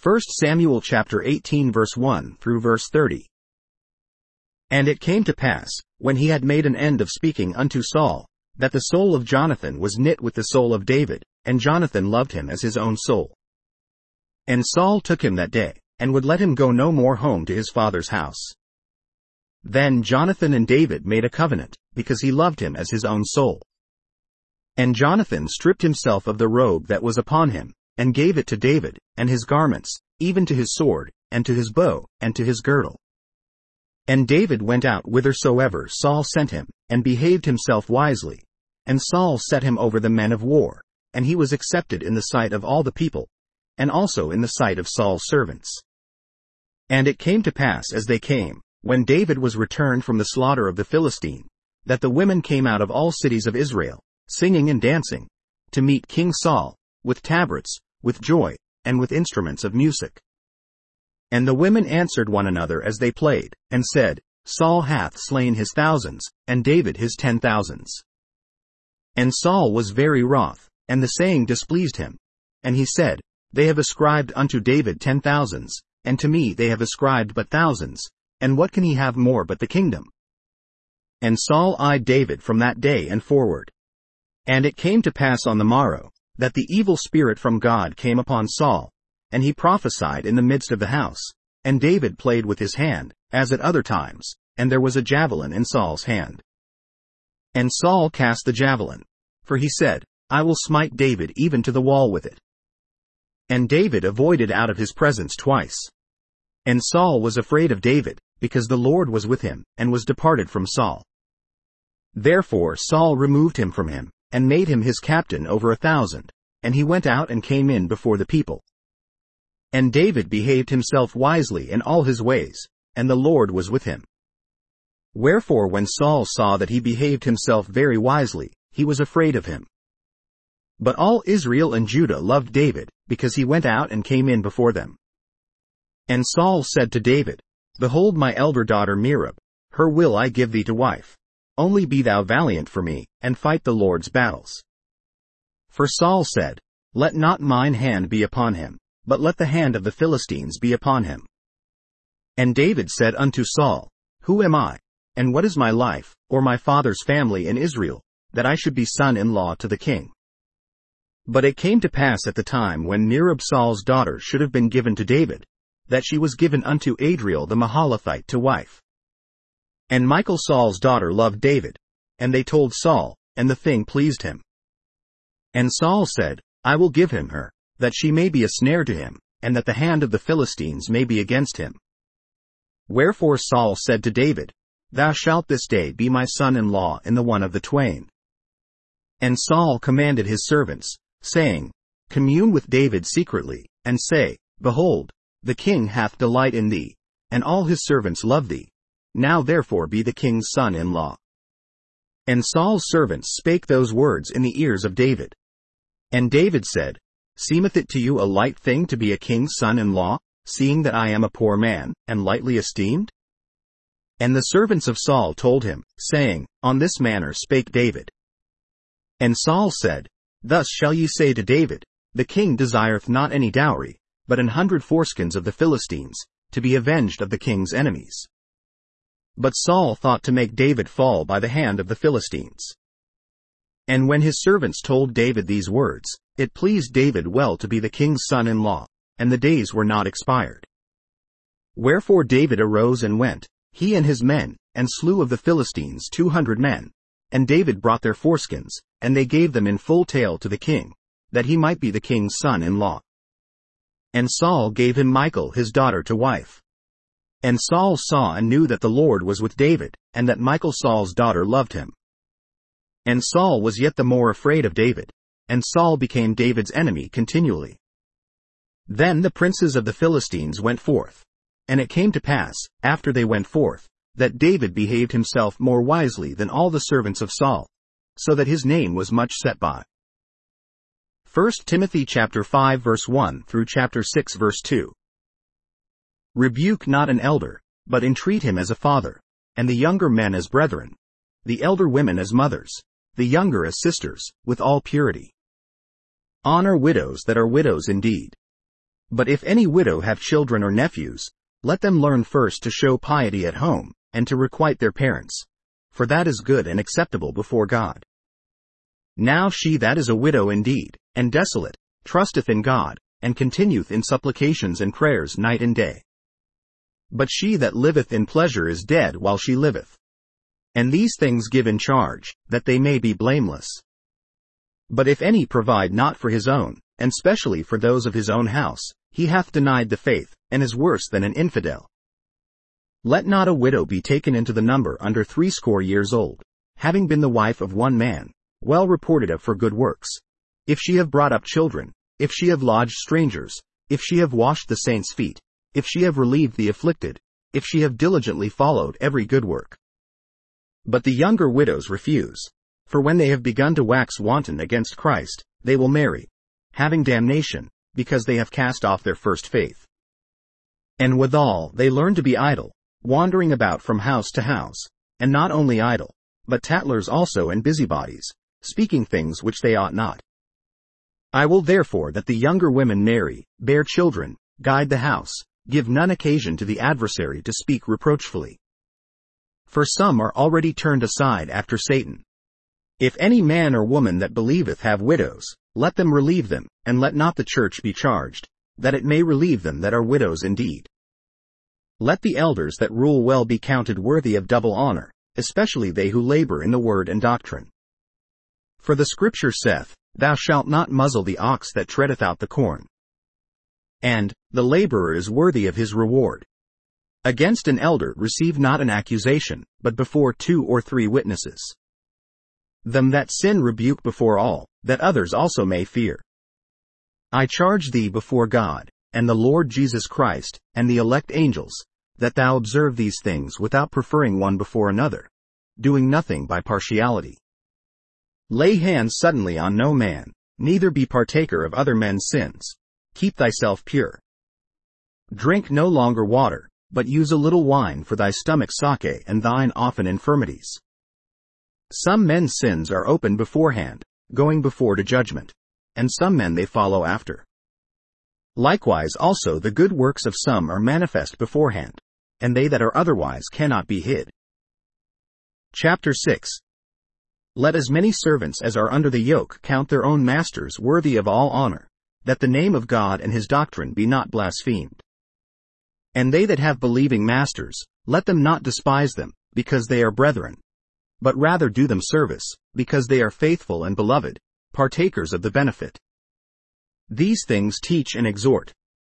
1 Samuel chapter 18 verse 1 through verse 30. And it came to pass, when he had made an end of speaking unto Saul, that the soul of Jonathan was knit with the soul of David, and Jonathan loved him as his own soul. And Saul took him that day, and would let him go no more home to his father's house. Then Jonathan and David made a covenant, because he loved him as his own soul. And Jonathan stripped himself of the robe that was upon him, and gave it to David, and his garments, even to his sword, and to his bow, and to his girdle. And David went out whithersoever Saul sent him, and behaved himself wisely. And Saul set him over the men of war, and he was accepted in the sight of all the people, and also in the sight of Saul's servants. And it came to pass as they came, when David was returned from the slaughter of the Philistine, that the women came out of all cities of Israel, singing and dancing, to meet King Saul, with tabrets, with joy, and with instruments of music. And the women answered one another as they played, and said, Saul hath slain his thousands, and David his 10,000s. And Saul was very wroth, and the saying displeased him. And he said, They have ascribed unto David 10,000s, and to me they have ascribed but thousands, and what can he have more but the kingdom? And Saul eyed David from that day and forward. And it came to pass on the morrow, that the evil spirit from God came upon Saul, and he prophesied in the midst of the house, and David played with his hand, as at other times, and there was a javelin in Saul's hand. And Saul cast the javelin, for he said, I will smite David even to the wall with it. And David avoided out of his presence twice. And Saul was afraid of David, because the Lord was with him, and was departed from Saul. Therefore Saul removed him from him, and made him his captain over 1,000, and he went out and came in before the people. And David behaved himself wisely in all his ways, and the Lord was with him. Wherefore when Saul saw that he behaved himself very wisely, he was afraid of him. But all Israel and Judah loved David, because he went out and came in before them. And Saul said to David, Behold my elder daughter Merab, her will I give thee to wife. Only be thou valiant for me, and fight the Lord's battles. For Saul said, Let not mine hand be upon him, but let the hand of the Philistines be upon him. And David said unto Saul, Who am I, and what is my life, or my father's family in Israel, that I should be son-in-law to the king? But it came to pass at the time when Merab Saul's daughter should have been given to David, that she was given unto Adriel the Mahalathite to wife. And Michal Saul's daughter loved David, and they told Saul, and the thing pleased him. And Saul said, I will give him her, that she may be a snare to him, and that the hand of the Philistines may be against him. Wherefore Saul said to David, Thou shalt this day be my son-in-law in the one of the twain. And Saul commanded his servants, saying, Commune with David secretly, and say, Behold, the king hath delight in thee, and all his servants love thee. Now therefore be the king's son-in-law. And Saul's servants spake those words in the ears of David. And David said, Seemeth it to you a light thing to be a king's son-in-law, seeing that I am a poor man, and lightly esteemed? And the servants of Saul told him, saying, On this manner spake David. And Saul said, Thus shall ye say to David, The king desireth not any dowry, but 100 foreskins of the Philistines, to be avenged of the king's enemies. But Saul thought to make David fall by the hand of the Philistines. And when his servants told David these words, it pleased David well to be the king's son-in-law, and the days were not expired. Wherefore David arose and went, he and his men, and slew of the Philistines 200 men, and David brought their foreskins, and they gave them in full tale to the king, that he might be the king's son-in-law. And Saul gave him Michal his daughter to wife. And Saul saw and knew that the Lord was with David, and that Michal Saul's daughter loved him. And Saul was yet the more afraid of David, and Saul became David's enemy continually. Then the princes of the Philistines went forth. And it came to pass, after they went forth, that David behaved himself more wisely than all the servants of Saul, so that his name was much set by. 1 Timothy chapter 5 verse 1 through chapter 6 verse 2. Rebuke not an elder, but entreat him as a father, and the younger men as brethren, the elder women as mothers, the younger as sisters, with all purity. Honor widows that are widows indeed. But if any widow have children or nephews, let them learn first to show piety at home, and to requite their parents. For that is good and acceptable before God. Now she that is a widow indeed, and desolate, trusteth in God, and continueth in supplications and prayers night and day. But she that liveth in pleasure is dead while she liveth. And these things give in charge, that they may be blameless. But if any provide not for his own, and specially for those of his own house, he hath denied the faith, and is worse than an infidel. Let not a widow be taken into the number under 60 years old, having been the wife of one man, well reported of for good works. If she have brought up children, if she have lodged strangers, if she have washed the saints' feet, if she have relieved the afflicted, if she have diligently followed every good work. But the younger widows refuse. For when they have begun to wax wanton against Christ, they will marry, having damnation, because they have cast off their first faith. And withal they learn to be idle, wandering about from house to house, and not only idle, but tattlers also and busybodies, speaking things which they ought not. I will therefore that the younger women marry, bear children, guide the house, give none occasion to the adversary to speak reproachfully. For some are already turned aside after Satan. If any man or woman that believeth have widows, let them relieve them, and let not the church be charged, that it may relieve them that are widows indeed. Let the elders that rule well be counted worthy of double honor, especially they who labor in the word and doctrine. For the scripture saith, Thou shalt not muzzle the ox that treadeth out the corn. And, the laborer is worthy of his reward. Against an elder receive not an accusation, but before 2 or 3 witnesses. Them that sin rebuke before all, that others also may fear. I charge thee before God, and the Lord Jesus Christ, and the elect angels, that thou observe these things without preferring one before another, doing nothing by partiality. Lay hands suddenly on no man, neither be partaker of other men's sins. Keep thyself pure. Drink no longer water, but use a little wine for thy stomach's sake and thine often infirmities. Some men's sins are open beforehand, going before to judgment, and some men they follow after. Likewise also the good works of some are manifest beforehand, and they that are otherwise cannot be hid. Chapter 6. Let as many servants as are under the yoke count their own masters worthy of all honor, that the name of God and his doctrine be not blasphemed. And they that have believing masters, let them not despise them, because they are brethren, but rather do them service, because they are faithful and beloved, partakers of the benefit. These things teach and exhort,